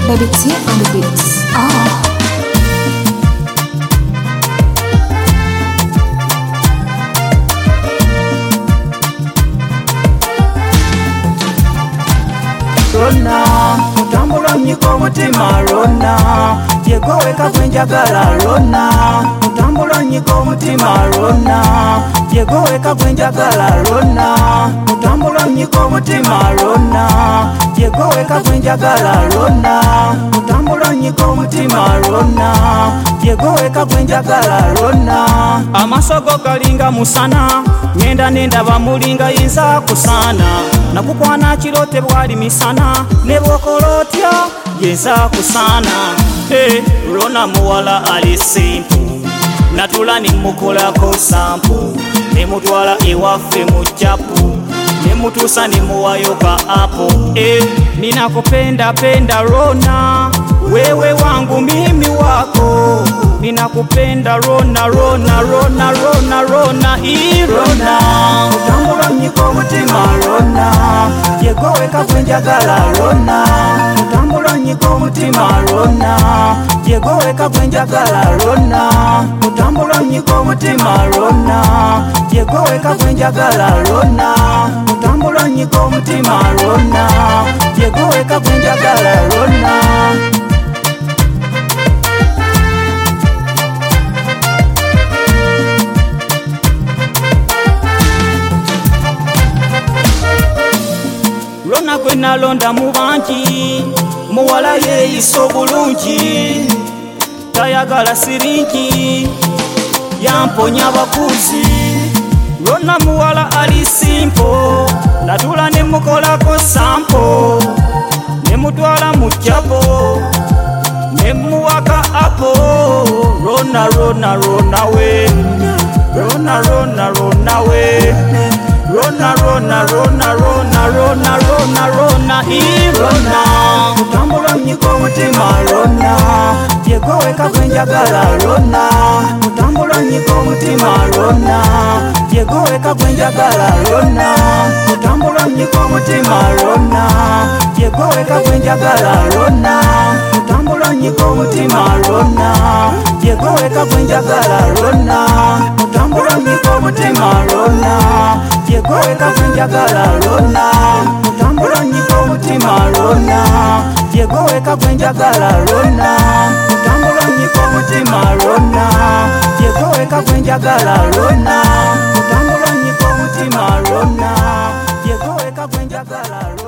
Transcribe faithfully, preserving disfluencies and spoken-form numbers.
Baby T on the beats. Oh. Rona, mutambula nyiko mutima Rona, yegowe kakwenjagala Rona, mutambula nyiko mutima Rona, yegowe kakwenjagala Rona, mutambula nyiko mutima Rona, yegowe kakwenjagala Rona, mutambula nyiko mutima Rona, yegowe kakwenjagala Rona. Amasogo galinga musana, ngenda nenda bamulinga yinza kusana, nakukwana kirote bwali misana, nebwokolotya yinza kusana. Hey, Rona muwala ali simple, natula nimukolako sample, nemutwala ewaffe mu japu, nemutusa nemuwayoka apo. Hey, ninakupenda penda Rona, wewe wangu mimi wako, ninakupenda Rona Rona Rona Rona Rona i Rona, mutambula nyiko mutima Rona, yegowe kakwenjagala Rona, mutambula nyiko mutima Rona, yegowe kakwenjagala Rona, mutambula nyiko mutima Rona, yegowe kakwenjagala Rona, mutambula nyiko mutima Rona, yegowe kakwenjagala Rona. Rona gwe nalonda mu bangi, muwala yeeyisa obulungi, tayagala siringi, yamponya bakuzi. Rona muwala ali simple, natula nemukolako sampo, nemutwala mu jabo, nemuwaka apo. Rona Rona Rona we, Rona Rona Rona we, Rona Rona Rona Rona Rona Rona Rona i Rona, mutambula nyiko mutima Rona, yegowe kakwenjagala Rona, mutambula nyiko mutima Rona, yegowe kakwenjagala Rona, mutambula nyiko mutima Rona, yegowe kakwenjagala Rona, mutambula nyiko mutima Rona, yegowe kakwenjagala Rona, mutambula nyiko mutima Rona, yegowe kakwenjagala Rona, mutambula nyiko mutima Rona, yegowe kakwenjagala Rona, mutambula nyiko mutima Rona, yegowe kakwenjagala Rona, mutambula nyiko mutima Rona, yegowe kakwenjagala Rona.